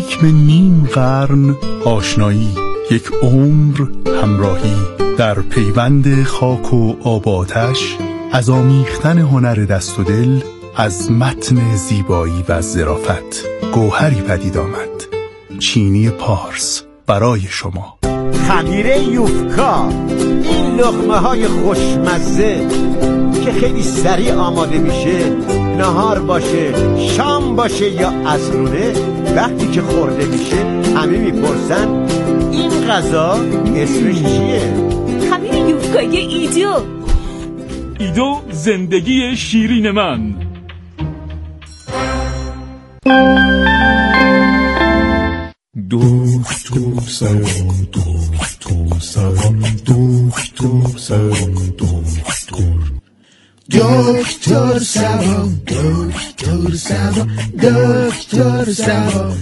حکم نیم قرن آشنایی، یک عمر همراهی، در پیوند خاک و آب آتش، از آمیختن هنر دست و دل، از متن زیبایی و ظرافت گوهری پدید آمد. چینی پارس برای شما. خمیر یوفکا، این لقمه های خوشمزه که خیلی سریع آماده میشه، نهار باشه، شام باشه یا عصرونه، وقتی که خورده میشه همه میپرسن این غذا اسمش چیه؟ خمیر یوفکای ایدو زندگی شیرین من. دکتر سلام، دکتر سلام، دکتر سلام، دکتر سلام، دکتر سلام، دکتر سلام.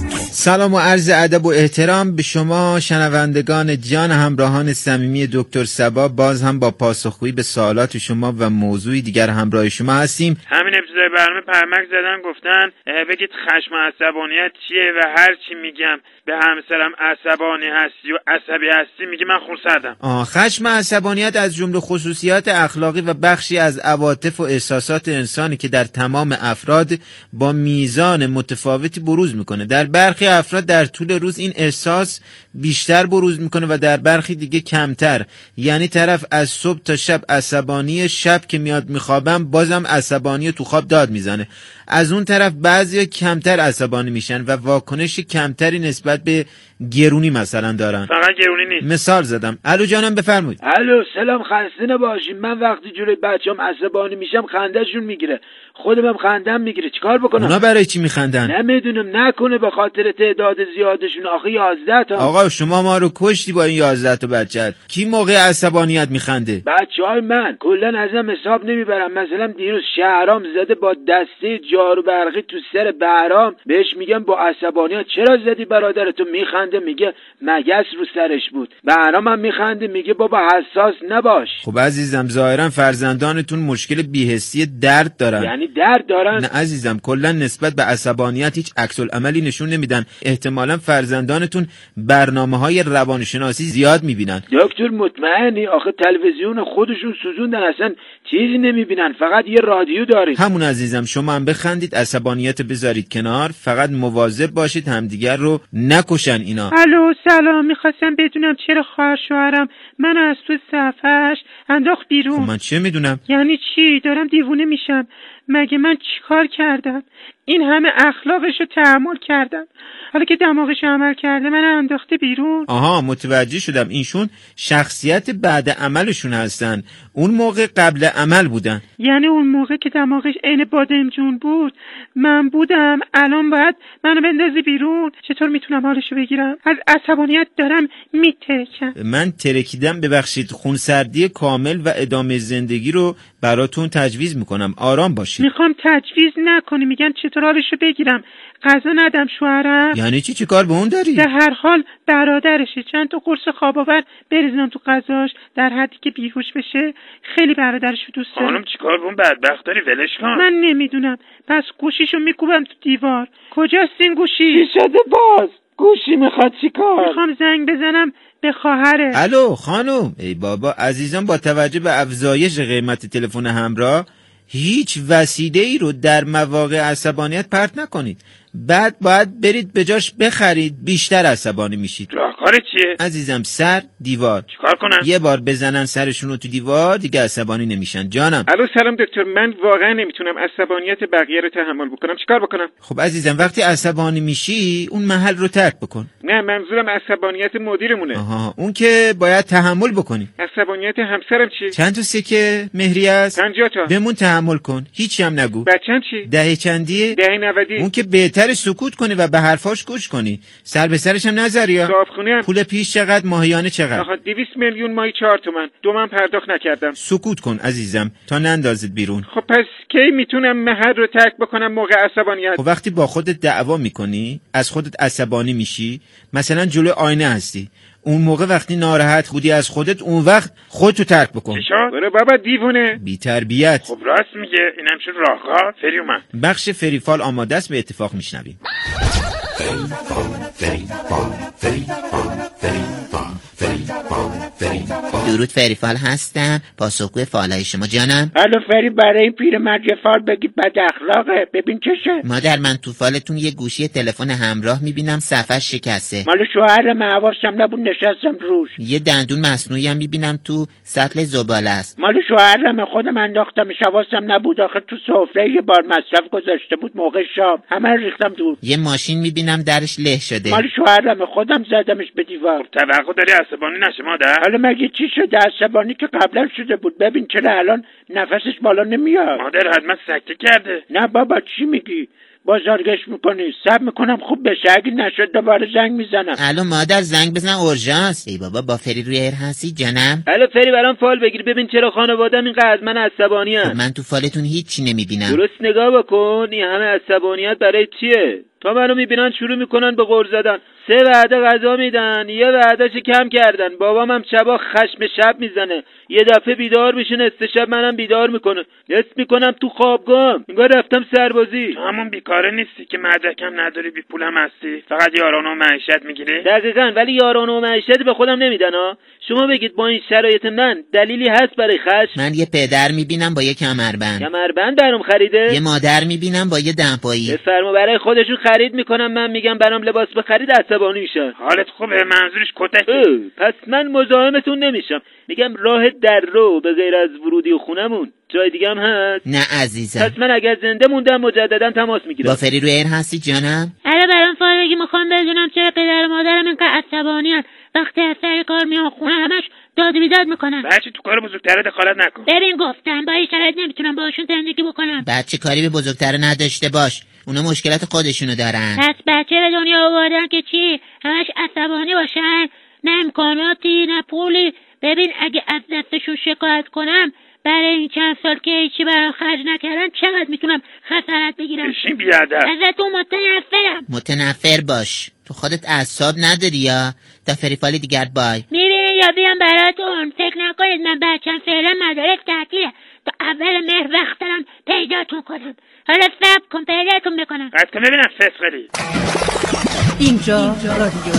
سلام و عرض ادب و احترام به شما شنوندگان جان همراهان صمیمی دکتر صبا. باز هم با پاسخگویی به سوالات شما و موضوعی دیگر همراه شما هستیم. همین ابتدای برنامه پرمک زدن گفتن بگید خشم و عصبانیت چیه و هر چی میگم به همسرم عصبانی هستی و عصبی هستی میگه من خونسردم. خشم و عصبانیت از جمله خصوصیات اخلاقی و بخشی از عواطف و احساسات انسانی که در تمام افراد با میزان متفاوتی بروز میکنه. در برخی افراد در طول روز این احساس بیشتر بروز میکنه و در برخی دیگه کمتر. یعنی طرف از صبح تا شب عصبانی، شب که میاد میخوابم بازم عصبانی تو خواب داد میزنه. از اون طرف بعضیا کمتر عصبانی میشن و واکنش کمتری نسبت به گرونی مثلا دارن. فقط گرونی نیست. مثال زدم. الو جانم بفرمایید. الو سلام، خسته نباشین. من وقتی جلوی بچه‌ام عصبانی میشم خنده‌شون میگیره، خودم هم خندم میگیره. چیکار بکنم؟ اونا برای چی میخندن؟ نمیدونم، نکنه به خاطر تعداد زیادشون. آخه 11 تا. آقا شما ما رو کشتی با این 11 تا بچه. کی موقع عصبانیت میخنده؟ بچهای من کلا ازم حساب نمیبرم. مثلا دیروز شهرام زده با دسته جارو برقی تو سر بهرام، بهش میگم با عصبانیت چرا زدی برادرتو؟ میخنده میگه مگس رو سرش بود. بهرام هم میخنده میگه بابا حساس نباش. خب عزیزم ظاهرا فرزندانتون مشکل بی‌حسی درد دارن. یعنی درد دارن؟ نه عزیزم، کلا نسبت به عصبانیت هیچ عکس العملی نشون نمیدن. احتمالاً فرزندانتون برنامه‌های روانشناسی زیاد میبینن. دکتر مطمئنی؟ آخه تلویزیون خودشون سوزوندن، اصلا چیزی نمیبینن، فقط یه رادیو دارید. همون عزیزم، شما هم بخندید، عصبانیت بذارید کنار، فقط مواظب باشید همدیگر رو نکشن اینا. الو سلام، میخواستم بدونم چرا خواهر شوهرم منو از تو صفحش انداخت بیرون. خب من چه میدونم؟ یعنی چی؟ دارم دیوونه میشم. مگه من چیکار کردم؟ این همه اخلاقشو تحمل کردم، حالا که دماغشو عمل کرده من انداخته بیرون. آها متوجه شدم، اینشون شخصیت بعد عملشون هستن، اون موقع قبل عمل بودن. یعنی اون موقع که دماغش عین بادمجون بود من بودم، الان باید منو بندازی بیرون؟ چطور میتونم حالشو بگیرم؟ از عصبانیت دارم میترکم. من ترکیدم، ببخشید. خونسردی کامل و ادامه زندگی رو براتون تجویز میکنم، آرام باشید. میخوام تجویز نکنی، میگم چطور حالشو بگیرم. غذا ندم شوهرم؟ یعنی چی کار به اون داری؟ به هر حال برادرشه، چند تا قرص خواب آور بریزم تو غذاش در حدی که بیهوش بشه. خیلی برادرشو دوست داره. خانم چیکار به اون بدبخت داری؟ ولش کن. من نمیدونم، پس گوشیشو میکوبم تو دیوار. کجاست این گوشی؟ چی شده باز؟ گوشی میخواد چیکار؟ میخوام زنگ بزنم به خواهره. الو خانم. ای بابا عزیزان، با توجه به افزایش قیمت تلفن همراه هیچ وسیله‌ای رو در مواقع عصبانیت پرت نکنید، بعد باید برید به جاش بخرید، بیشتر عصبانی میشید. راهکار چیه؟ عزیزم سر دیوار. چیکار کنم؟ یه بار بزنن سرشون رو تو دیوار دیگه عصبانی نمیشن. جانم. الو سلام دکتر، من واقعا نمیتونم عصبانیت بقیه رو تحمل بکنم، چیکار بکنم؟ خب عزیزم وقتی عصبانی میشی اون محل رو ترک بکن. نه منظورم عصبانیت مدیرمونه. آها، اون که باید تحمل بکنی. عصبانیت همسرم چی؟ چند تا سکه مهری است؟ 50 تا. بمون تحمل کن، هیچی هم نگو. بچه‌م چی؟ دهه چندیه؟ دهه 90. اون که بهتره سکوت کنی و به حرفاش گوش کنی، سر به سرش هم نذاری. صاحبخونه. پول پیش چقدر؟ ماهیانه چقدر؟ آها 200 میلیون ماهی 4 تومن. 2 من پرداخت نکردم. سکوت کن عزیزم تا نندازید بیرون. خب پس کی میتونم محل رو ترک بکنم موقع عصبانیت؟ خب وقتی با خودت دعوا میکنی، از خودت عصبانی میشی، مثلا جلوی آینه هستی، اون موقع وقتی ناراحت بودی از خودت، اون وقت خودتو ترک بکن. برو بابا دیوونه، بی تربیت. خب راست میگه، اینم شد راهکار. فری اومد. بخش فریفال آماده است، به اتفاق میشنویم. درود فریفال هستم، پاسخگوی فالای شما جانم. الو فری، برای این پیرمرد یه فال بگید، بد اخلاقه. ببین چشه. مادر، من تو فالتون یه گوشی تلفن همراه میبینم صفحش شکسته. مال شوهرم، حواسم نبود نشستم روش. یه دندون مصنوعی هم میبینم تو سطل زباله است. مال شوهرم، خودم انداختمش، حواسم نبود. آخه تو سفره یه بار مصرف گذاشته بود موقع شام، همه ریختم دور. یه ماشین میبینم درش له شده. مال شوهرم، خودم زدمش به دیوار. توقع داری عصبانی نشه مادر؟ حالا مگه چی شده؟ عصبانی که قبلا شده بود. ببین چرا الان نفسش بالا نمیاد. مادر حتما سکته کرده. نه بابا، چی میگی؟ بازارگشت میکنی؟ صبر میکنم خوب بشه، اگه نشد دوباره زنگ میزنم. الو مادر، زنگ بزن اورژانس. ای بابا، با فری روی ایر هستی جانم؟ الو فری، برام فال بگیر. ببین چرا خانواده‌ام اینقدر از من عصبانی ام. من تو فالتون هیچی نمیبینم. درست نگاه بکن، این همه عصبانیت برای چیه؟ تا منو میبینن شروع میکنن به غر زدن. 3 وعده غذا میدن، یه وعدهش کم کردن. بابام هم شبا خشم شب میزنه، یه دفعه بیدار میشه، نصف شب منم بیدار میکنه. حس میکنم تو خوابگاهم انگار رفتم سربازی. تو همون بیکاره نیستی که مدرکم نداری، بی پولم هستی، فقط یارانه و معیشت میگیری؟ دقیقاً، ولی یارانه و معیشت به خودم نمیدن ها. شما بگید با این شرایط من دلیلی هست برای خشم؟ من یه پدر میبینم با یه کمربند. کمربند برام خریده؟ یه مادر میبینم با یه دمپایی. بفرما، برای خودشون خرید میکنم، من میگم برام لباس بخرید عصبانی میشن. حالت خوبه؟ منظورش کتک؟ پس من مزاحمتون نمیشم. میگم راه در رو به غیر از ورودی و خونمون جای دیگه هم هست؟ نه عزیزم. پس من اگر زنده موندم مجددا تماس میگیرم. با فری روی ایر هستی جانم؟ الو برام فال بگی، میخوام بدونم چرا پدر و مادرم اینقدر عصبانی هست وقتی از سر کار میان خونه همش داد و بیداد میکنن. بچه تو کار بزرگتره دخالت نکن. ببین گفتم با این شرایط نمیتونم باشون زندگی بکنم. بچه کاری به بزرگتره نداشته باش، اونا مشکلات خودشونو دارن. پس بچه به دنیا آوردن که چی؟ همش عصبانی باشن؟ نه امکاناتی نه پولی. ببین اگه از دستشون شکایت کنم برای این چند سال که هیچی برام خرج نکردن چقدر میتونم خسارت بگیرم. بشین بیادب. ازتون متنفرم. متنفر باش، تو خودت اعصاب نداری یا؟ تا فریفال دیگر بای. میبینی یا بیام براتون؟ فکر نکنید من بچم فعلا مدارک تعطیله، تا اول مهر وقت دارم پیداتون کنم. حالا صبر کن پیداتون بکنم. قد کن ببینم فسقلی. اینجا رادیو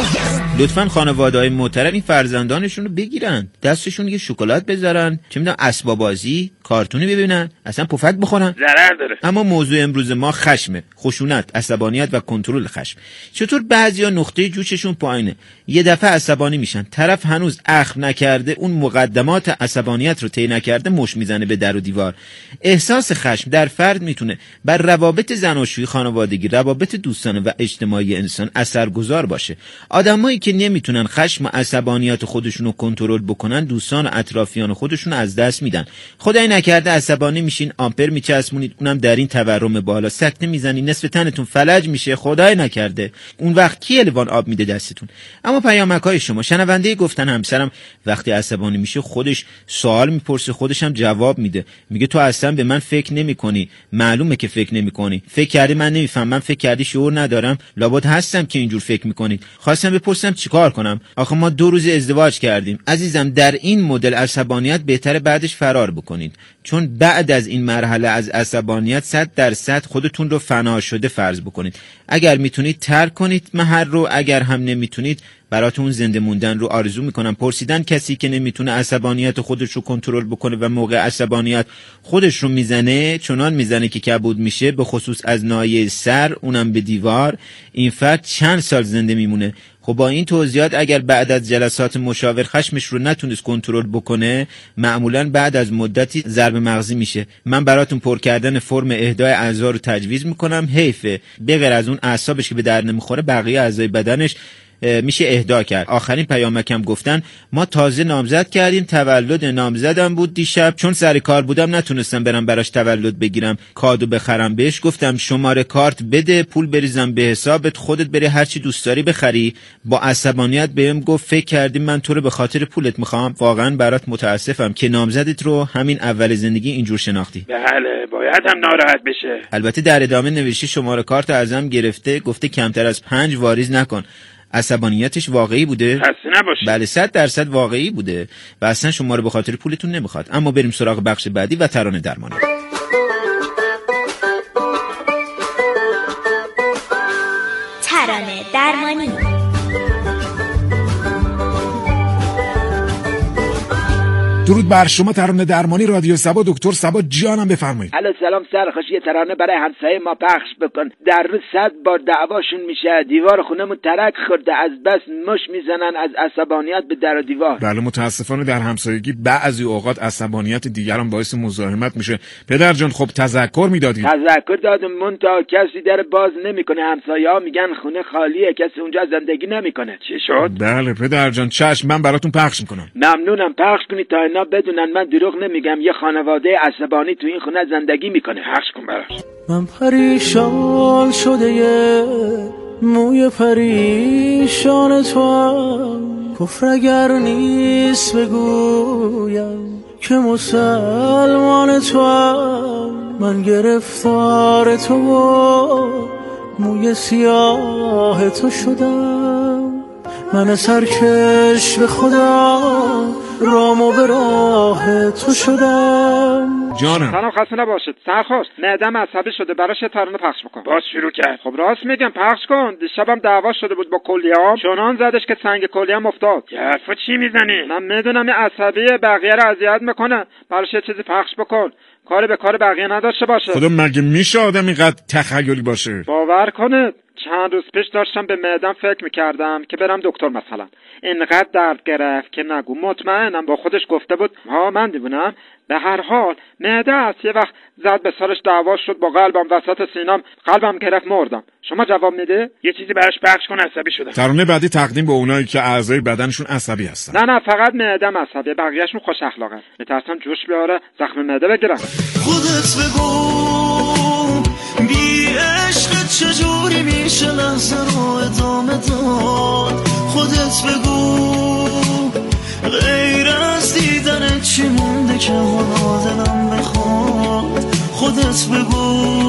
لطفاً خانواده‌های محترم این فرزندانشون رو بگیرن، دستشون یه شکلات بذارن، چه میدونم اسباب بازی، کارتونی ببینن، اصلا پفک بخورن. ضرر داره. اما موضوع امروز ما خشمه، خشونت، عصبانیت و کنترل خشم. چطور بعضیا نقطه جوششون پایینه، یه دفعه عصبانی میشن، طرف هنوز اخم نکرده، اون مقدمات عصبانیت رو طی نکرده، مش میزنه به در و دیوار. احساس خشم در فرد میتونه بر روابط زناشویی، خانوادگی، روابط دوستانه و اجتماعی انسان اثرگذار باشه. آدمایی که نمیتونن خشم و عصبانیت خودشون رو کنترل بکنن، دوستان و اطرافیان خودشون از دست میدن. خدای نکرده عصبانی میشین، آمپر میچسبونید، اونم در این تورم بالا، سکته میزنی، نصف تنتون فلج میشه، خدای نکرده. اون وقت کی لیوان آب میده دستتون؟ اما پیامک‌های شما، شنونده گفتن همسرم وقتی عصبانی میشه خودش سوال میپرسه، خودش هم جواب میده، میگه تو اصلا به من فکر نمیکنی، معلومه که فکر نمیکنی، فکر کردی من نمیفهمم، فکر کردی شعور ندارم، لابد هستم که اینجور فکر میکنید. خواستم بپرسم چیکار کنم؟ آخه ما 2 روز ازدواج کردیم. عزیزم، در این مدل عصبانیت بهتره بعدش فرار بکنید، چون بعد از این مرحله از عصبانیت 100% خودتون رو فنا شده فرض بکنید. اگر میتونید ترک کنید محل رو، اگر هم نمیتونید براتون زنده موندن رو آرزو میکنم. پرسیدن کسی که نمیتونه عصبانیت خودش رو کنترل بکنه و موقع عصبانیت خودش رو میزنه، چنان میزنه که کبود میشه، به خصوص از ناحیه سر، اونم به دیوار، این فرد چند سال زنده میمونه. خب با این توضیحات اگر بعد از جلسات مشاور خشمش رو نتونست کنترل بکنه، معمولاً بعد از مدتی ضرب مغزی میشه. من براتون پر کردن فرم اهدای اعضا رو تجویز میکنم. حیفه به غیر از اون اعصابش که به در نمیخوره بقیه اعضای بدنش میشه اهدا کرد. آخرین پیامکم گفتن ما تازه نامزد کردیم، تولد نامزدم بود دیشب، چون سر کار بودم نتونستم برم براش تولد بگیرم، کادو بخرم. بهش گفتم شماره کارت بده، پول بریزم به حسابت، خودت بری هر چی دوست داری بخری. با عصبانیت بهم گفت فکر کردی من تو رو به خاطر پولت میخوام؟ واقعا برات متاسفم که نامزدت رو همین اول زندگی اینجور شناختی. بله باید هم ناراحت بشه. البته در ادامه نوشته شماره کارت ازم گرفته، گفته کمتر از 5 واریز نکن. عصبانیتش واقعی بوده؟ خسته نباشی. بله 100% واقعی بوده و اصلا شما رو به خاطر پولتون نمیخواد. اما بریم سراغ بخش بعدی و ترانه درمانی. درمانی. درود بر شما. ترانه درمانی رادیو صبا، دکتر صبا جانم بفرمایید. الو سلام سرخوش، یه ترانه برای همسایه ما پخش بکن. در روز 100 بار دعواشون میشه، دیوار خونمون ترک خورده، از بس مش میزنن از عصبانیت به در و دیوار. بله متاسفانه در همسایگی بعضی اوقات عصبانیت دیگران باعث مزاحمت میشه. پدر جان خب تذکر میدادید؟ تذکر دادم، منتها کسی در باز نمیکنه. همسایه‌ها میگن خونه خالیه، کسی اونجا زندگی نمیکنه. چی شد؟ بله پدر جان چشم، من براتون پخش میکنم. ممنونم، پخش کنید تا اینا بدونن من دروغ نمیگم. یه خانواده عصبانی تو این خونه زندگی میکنه. پخش کن براش. من پریشان شده یه موی پریشان تو هم، کفر اگر نیست بگویم که مسلمان تو هم. من گرفتار تو و موی سیاه تو شدم، من سرکش به خدا رامو به راه تو شدم. جانم سلام، خسته نباشید. سرخوش معده‌م عصبی شده، براش یه ترانه پخش بکن. باز شروع کرد. خب راست میگم، پخش کن. دیشبم دعوا شده بود با کلیه‌ام، چنان زدش که سنگ کلیه‌ام افتاد. یه حرفا چی میزنی؟ من میدونم این عصبی بقیه رو اذیت میکنه، براش یه چیزی پخش بکن، کاری به کار بقیه نداشته باشه. خدا مگه میشه آدم اینقدر تخیلی باشه؟ باور کنید چند روز پیش داشتم به معده‌ام فکر میکردم که برم دکتر مثلا. اینقدر درد گرفت که نگو. مطمئنم با خودش گفته بود ها من دیوونم. به هر حال معده است. یه وقت زد به سرش دعوا شد با قلبم، وسط سینم قلبم گرفت مردم. شما جواب میده؟ یه چیزی براش پخش کن، عصبی شدم. ترانه بعدی تقدیم به اونایی که اعضای بدنشون عصبی هستن. نه فقط معده‌م عصبیه، بقیه‌شون خوش اخلاقن. میترسم جوش بیاره زخم معده بگیرم. خودت بگو بی عشق چجوری میشه لحظه رو ادامه داد. خودت بگو غیر از دیدن چی مونده که حالا دلم بخواد. خودت بگو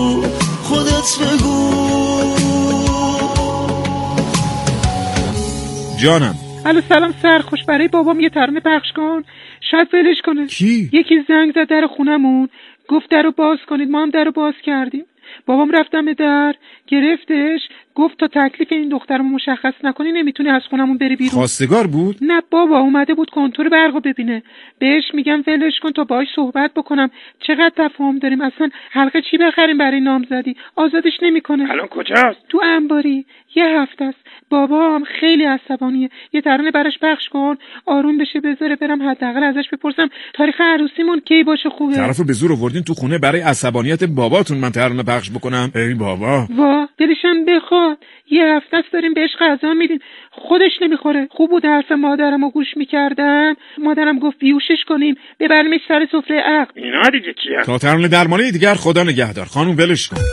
جانم. الو سلام سرخوش، برای بابام یه ترانه پخش کن، شاید ولش کنه. کی؟ یکی زنگ زد در خونمون، گفت درو باز کنید. ما هم درو باز کردیم. بابام رفتم به در، گرفتش، گفت تا تکلیف این دخترمو مشخص نکنی نمیتونی از خونمون بری بیرون. خواستگار بود؟ نه بابا، اومده بود کنتور برقو ببینه. بهش میگم ولش کن تا باهاش صحبت بکنم، چقدر تفاهم داریم، اصلا حلقه چی بخریم برای نامزدی، آزادش نمیکنه. الان کجاست؟ تو انباری، یه هفته است. بابام خیلی عصبانیه. یه ترانه براش پخش کن آروم بشه، بذاره برم حداقل ازش بپرسم تاریخ عروسیمون کی باشه خوبه. طرفو به زور آوردین تو خونه برای عصبانیت باباتون من ترانه پخش بکنم؟ ای بابا وا دلشم بخواد. یه هفته است داریم بهش غذا میدیم، خودش نمیخوره. خوب بود حرف مادرمو گوش میکردم. مادرم گفت بیوشش کنیم ببریمش سر سفره عقل. اینا دیگه کیه؟ تا ترانه درمانی دیگر خدا نگهدار. خانوم ولش کن.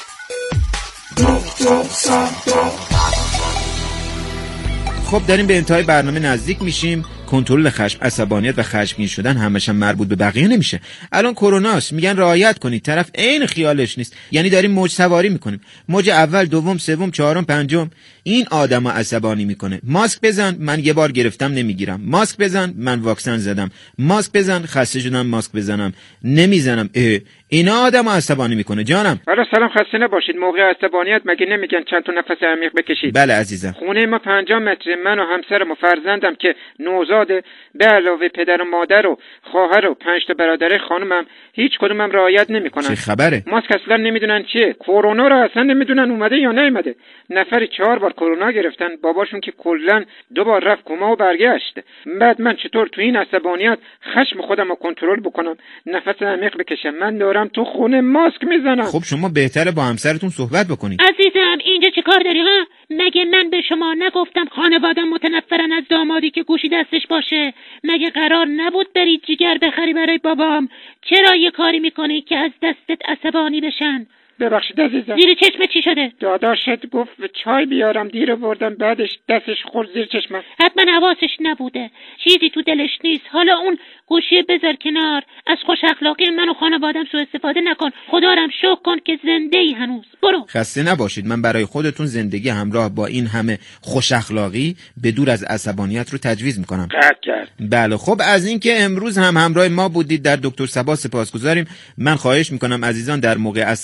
خب داریم به انتهای برنامه نزدیک میشیم. کنترل خشم، عصبانیت و خشمگین شدن همش هم مربوط به بقیه نمیشه. الان کروناست، میگن رعایت کنید. طرف عین خیالش نیست. یعنی داریم موج سواری میکنیم. موج اول، دوم، سوم، چهارم، پنجم. این آدمو عصبانی میکنه. ماسک بزن، من یه بار گرفتم نمیگیرم. ماسک بزن، من واکسن زدم. ماسک بزن، خسته شدم ماسک بزنم نمیزنم. اینا آدمو عصبانی میکنه. جانم. الو سلام، خسته نباشید. موقع عصبانیت مگه نمیگن چند تا نفس عمیق بکشید؟ بله عزیزم. خونه ما 50 متر. من و همسرم و فرزندم که نوزاده، به علاوه پدر و مادر و خواهر و 5 تا برادر خانمم، هیچ کدومم رعایت نمیکنن. چه خبره؟ ماسک اصلا نمیدونن چیه. کرونا رو اصلا نمیدونن اومده یا نیومده. نفری 4 بار کرونا گرفتن، باباشون که کلا 2 بار رفت کما و برگشت. بعد من چطور تو این عصبانیت خشم خودم رو کنترل بکنم، نفس عمیق بکشم؟ من دارم تو خونه ماسک میزنم. خب شما بهتره با همسرتون صحبت بکنید. عزیزم اینجا چه کار داری ها؟ مگه من به شما نگفتم خانوادم متنفرن از دامادی که گوشی دستش باشه؟ مگه قرار نبود بری جیگر بخری برای بابام؟ چرا یه کاری میکنی که از دستت عصبانی بشن؟ ببخشید عزیزم. زیر چشمت چی شده؟ داداشت گفت چای بیارم، دیر آوردم، بعدش دستش خورد زیر چشمم. حتما حواسش نبوده، چیزی تو دلش نیست. حالا اون گوشی بذار کنار، از خوش اخلاقی من و خانوادم سوء استفاده نکن. خدا رم شکر کن که زنده ای هنوز. برو. خسته نباشید. من برای خودتون زندگی همراه با این همه خوش اخلاقی به دور از عصبانیت رو تجویز میکنم. قطع کرد. بله. خب از اینکه امروز هم همراه ما بودید در دکتر صبا سپاسگزاریم. من خواهش میکنم عزیزان در موقع عصبانیت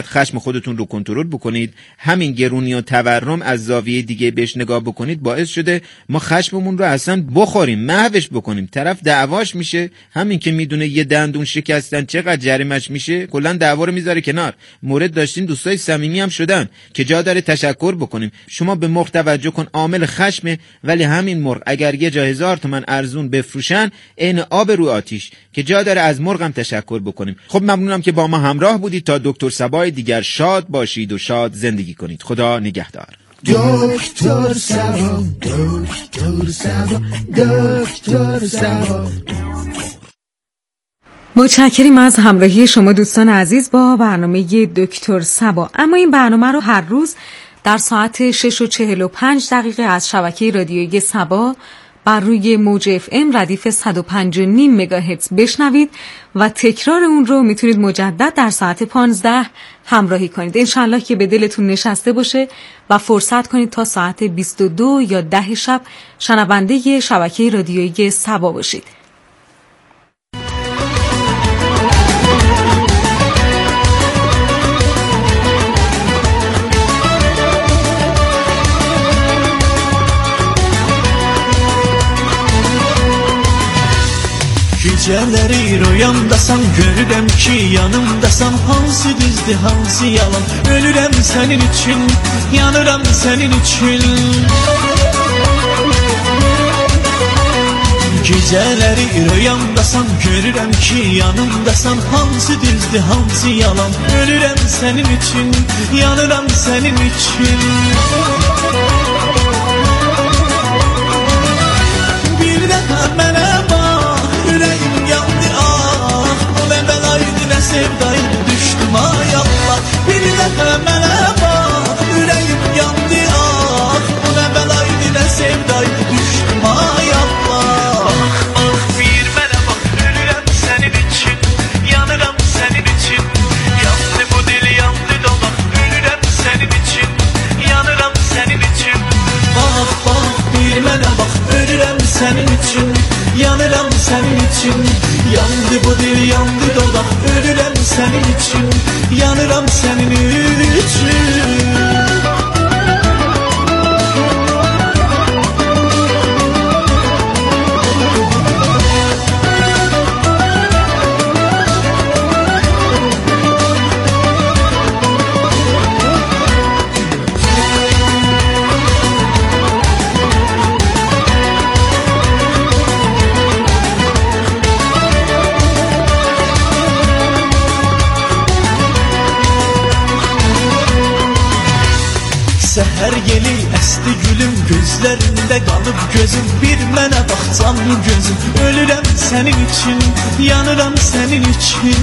خشم خودتون رو کنترل بکنید. همین گرونی و تورم از زاویه دیگه بهش نگاه بکنید باعث شده ما خشممون رو اصلا بخوریم، محوش بکنیم. طرف دعواش میشه، همین که میدونه یه دندون شکستن چقدر جریمش میشه کلا دعوا رو میذاره کنار. مورد داشتین دوستای صمیمی هم شدن که جا داره تشکر بکنیم. شما به مرغ توجه کن، عامل خشمه، ولی همین مرغ اگر یه جا 1000 تومان ارزون بفروشن عین آب رو آتیش که جا داره از مرغم تشکر بکنیم. خب ممنونم که با ما همراه بودید. تا دکتر صبای دیگر شاد باشید و شاد زندگی کنید. خدا نگهدار. دکتر صبا، دکتر صبا، دکتر صبا. متشکریم از همراهی شما دوستان عزیز با برنامه دکتر صبا. اما این برنامه رو هر روز در ساعت 6:45 از شبکه رادیویی صبا بر روی موج FM ردیف 105.5 مگاهرتز بشنوید و تکرار اون رو میتونید مجدد در ساعت 15 همراهی کنید. انشالله که به دلتون نشسته باشه و فرصت کنید تا ساعت 22 یا 10 شب شنونده شبکه رادیویی صبا باشید. Gecələri rüyamdasan görürəm ki yanımdasan, hansı düzdür hansı yalan. Ölürəm sənin üçün, yanıram sənin üçün. Gecələri rüyamdasan görürəm ki yanımdasan, hansı düzdür hansı yalan. Ölürəm sənin üçün, yanıram sənin üçün. Bir dəfə mənə sevdaydı düştüm ay Allah. Bir dəfə mənə bax, ürəyim yandı ah. Bu nə bəlaydı nə sevdaydı düştüm ay Allah. Ah bir mənə bax, ölürəm sənin için, yanıram sənin için. Yandı bu dil yandı dolaq, ölürəm sənin için, yanıram sənin için. Bax bax bir mənə bax, ölürəm sənin için, yanıram sənin için. Yandı bu dil yandı dolaq, ölürəm sənin üçün, yanıram sənin üçün. Səhər yeli əsti gülüm, gözlərində qalıb gözüm. Bir mənə bax canlı gözüm, ölürəm sənin üçün, yanıram sənin üçün.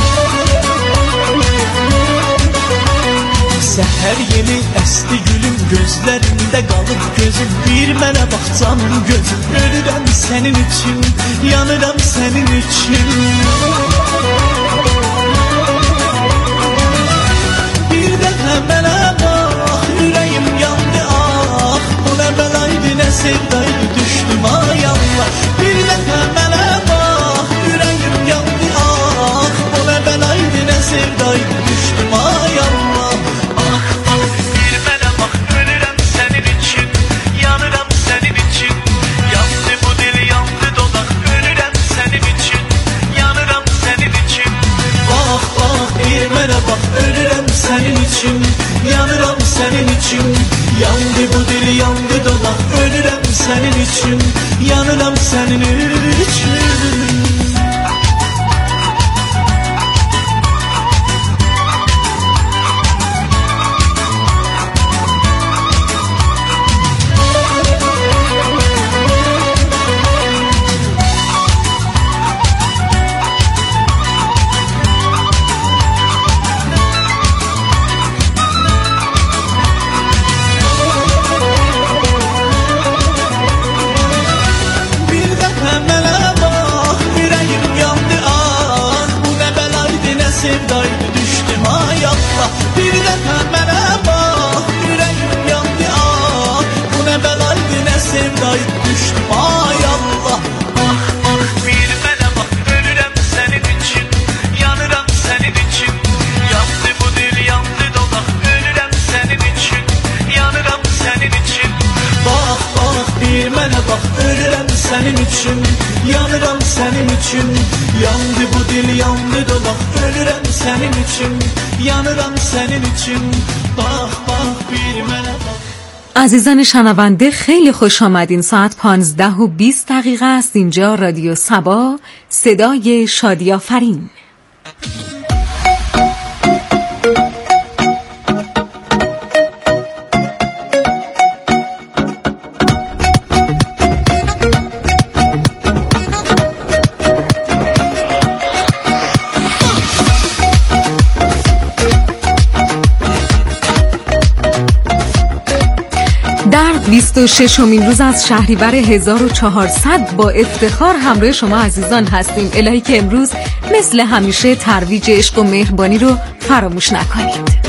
Səhər yeli əsti gülüm, gözlərində qalıb gözüm. Bir mənə bax canlı gözüm, ölürəm sənin üçün, yanıram sənin üçün. Bir dəfə mənə bax, ürəyim yandı ah. Bu nə bəlaydı nə sevdaydı düşdüm ay Allah. Bir dəfə mənə bax, ürəyim yandı ah. Bu nə bəlaydı nə sevdaydı düşdüm ay Allah. Ah ah bir mənə bax, ölürəm sənin için, yanıram sənin için. Yandı bu dil yandı dolaq, ölürəm sənin için, yanıram sənin için. Bax bax bir mənə bax, ölürəm sənin için, yanıram sənin için. Yandı bu dil yandı dolaq, ölürəm sənin için, yanıram sənin için. Sevdaydı düşdüm ay Allah. Bir dəfə mənə bax, ürəyim yandı ah. Bu nə bəlaydı nə sevdaydı düşdüm ay Allah. Ah ah bir mənə bax, ölürəm sənin için, yanıram sənin için. Yandı bu dil yandı bir mənə bax, ölürəm sənin üçün, yanıram sənin üçün. Yandı bu dil, yandı dolaq, ölürəm sənin üçün, yanıram sənin üçün. Bax, bax bir mənə bax. عزیزان شنونده خیلی خوش آمدین. ساعت 15:20 است. اینجا رادیو سبا، صدای شادی آفرین. در 26مین روز از شهریور 1400 با افتخار همراه شما عزیزان هستیم. الهی که امروز مثل همیشه ترویج عشق و مهربانی رو فراموش نکنید.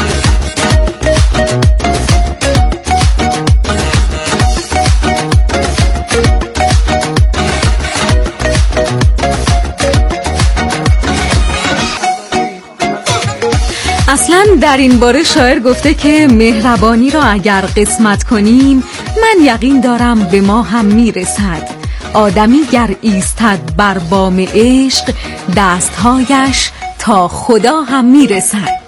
اصلا در این باره شاعر گفته که مهربانی را اگر قسمت کنیم من یقین دارم به ما هم میرسد. آدمی گر ایستد بر بام عشق دستهایش تا خدا هم میرسد.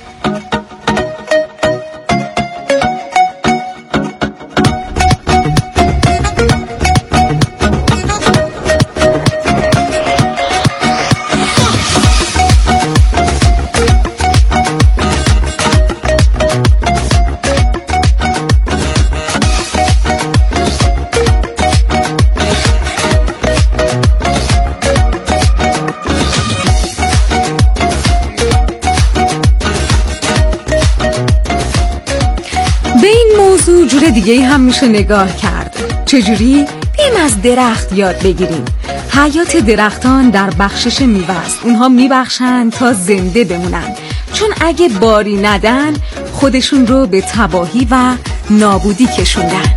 جور دیگه هم میشه نگاه کرد. چجوری؟ بیم از درخت یاد بگیریم. حیات درختان در بخشش میوه است. اونها میبخشن تا زنده بمونن، چون اگه باری ندن خودشون رو به تباهی و نابودی کشوندن.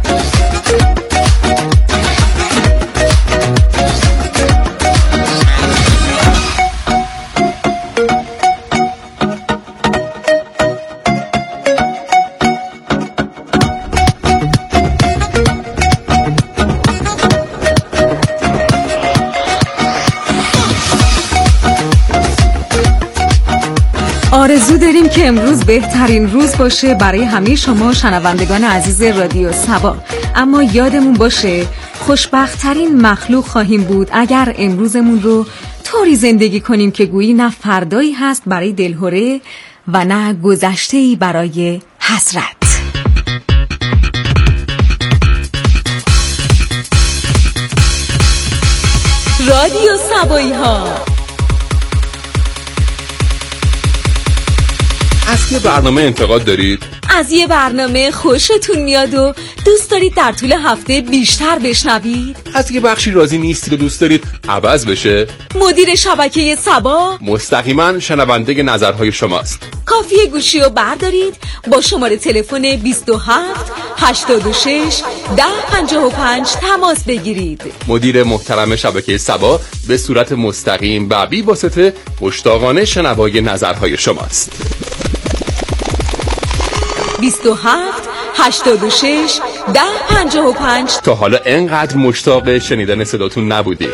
آرزو داریم که امروز بهترین روز باشه برای همه شما شنوندگان عزیز رادیو سبا. اما یادمون باشه خوشبخت‌ترین مخلوق خواهیم بود اگر امروزمون رو طوری زندگی کنیم که گویی نه فردایی هست برای دلهره و نه گذشته‌ای برای حسرت. رادیو سبایی ها از یه برنامه انتقاد دارید؟ از یه برنامه خوشتون میاد و دوست دارید در طول هفته بیشتر بشنوید؟ از یه بخشی راضی نیستید و دوست دارید عوض بشه؟ مدیر شبکه سبا مستقیما شنونده نظرهای شماست. کافیه گوشی رو بردارید، با شماره تلفن 27 86 1055 تماس بگیرید. مدیر محترم شبکه سبا به صورت مستقیم و بی واسطه مشتاقانه شنوای نظرهای شماست. 27 86 1055. تا حالا انقدر مشتاق شنیدن صداتون نبودیم.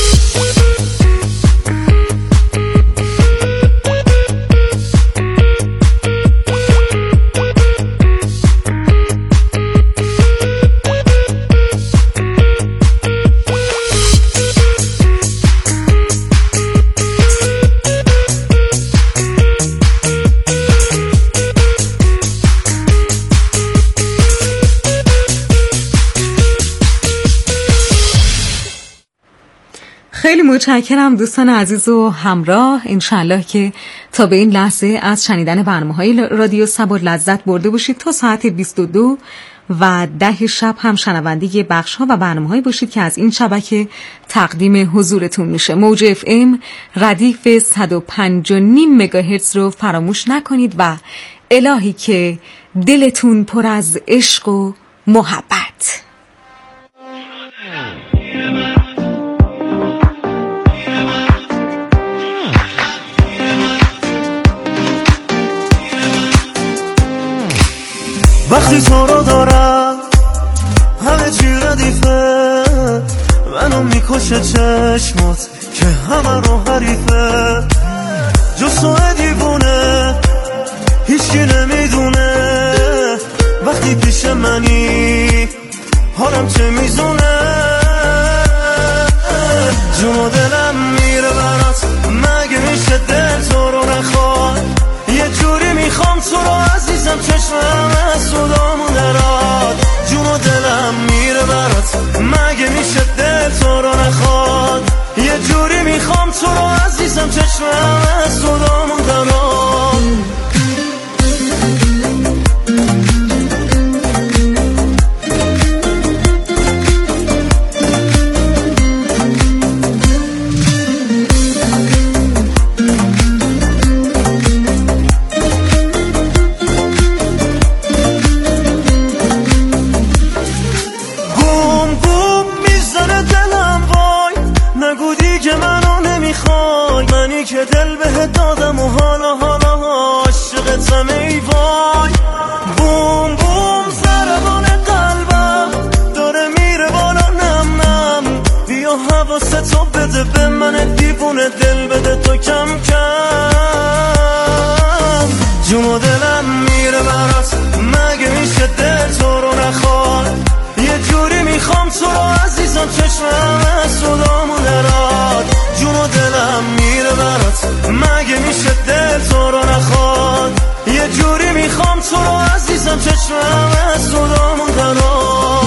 خیلی متشکرم دوستان عزیز و همراه. انشالله که تا به این لحظه از شنیدن برنامه‌های رادیو سبا لذت برده باشید. تا ساعت 22 و 10 شب هم شنونده بخش‌ها و برنامه‌هایی باشید که از این شبکه تقدیم حضورتون میشه. موج اف ام ردیف 105.5 مگاهرتز رو فراموش نکنید و الهی که دلتون پر از عشق و محبت. وقتی تو رو دارم همه چی ردیفه میکشه چشمات که همه رو حریفه، جسو دیوونه هیچکی نمیدونه وقتی پیش منی حالم چه میزونه. جون و دلم میره برات، مگه میشه دل تو رو نخواد؟ یه جوری میخوام تو رو عزیزم، چشمم از صدامون دراد. جون و دلم میره برات، مگه میشه دل تو رو نخواد؟ یه جوری میخوام تو رو عزیزم، چشمم از صدامون دراد. که دل بهت دادم و حالا عاشقتم ای وای. بوم بوم ضربان قلبم داره میره بالا، نم نم بیا حواستو بده به من دیوونه، دل بده تو کم کم. جون و دلم میره برات، مگه میشه دل تو رو نخواد؟ یه جوری میخوام تو رو عزیزم، چشمم از صدامون دراد. جون و دلم میره برات، مگه میشه دل تو رو نخواد؟ یه جوری میخوام تو رو عزیزم، چشمم از صدامون دراد.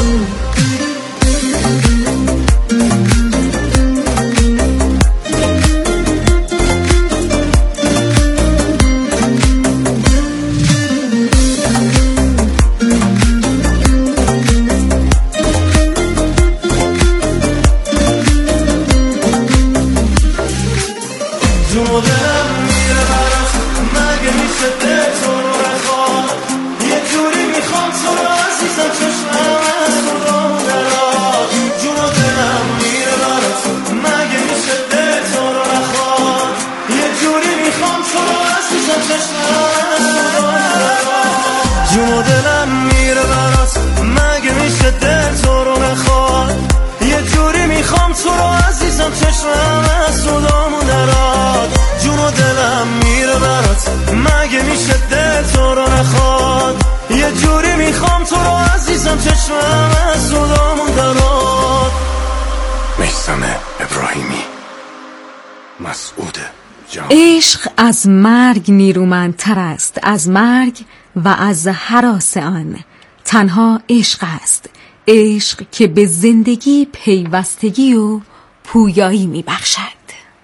جون و دلم میره برات، مگه میشه دل تو رو نخواد؟ یه جوری میخوام تو رو عزیزم، چشمم از صدامون دراد. جون و دلم میره برات، مگه میشه دل تو رو نخواد؟ یه جوری میخوام تو رو عزیزم، چشمم از صدامون دراد. میثم ابراهیمی، مسعود جان. عشق از مرگ نیرومندتر است، از مرگ و از هراس آن. تنها عشق است، عشق که به زندگی پیوستگی و پویایی میبخشد.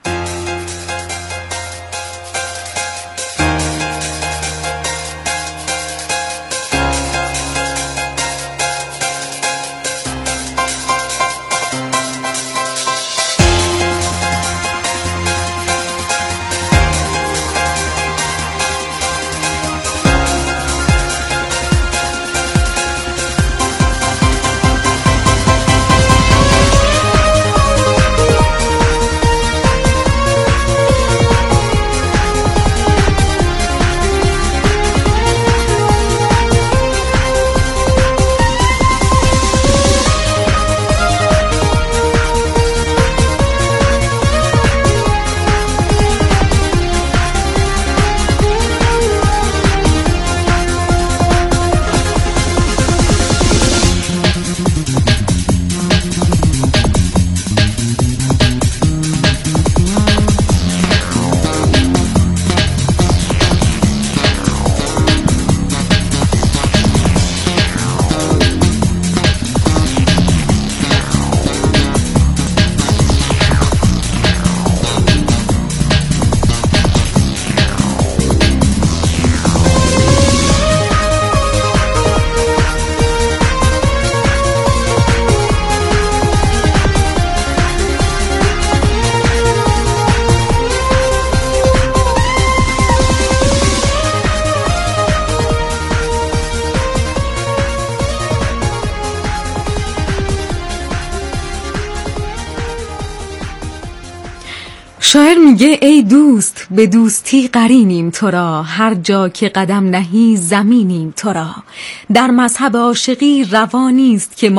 شاعر میگه ای دوست به دوستی قرینیم تو را، هر جا که قدم نهی زمینیم تو را. در مذهب عاشقی روا نیست که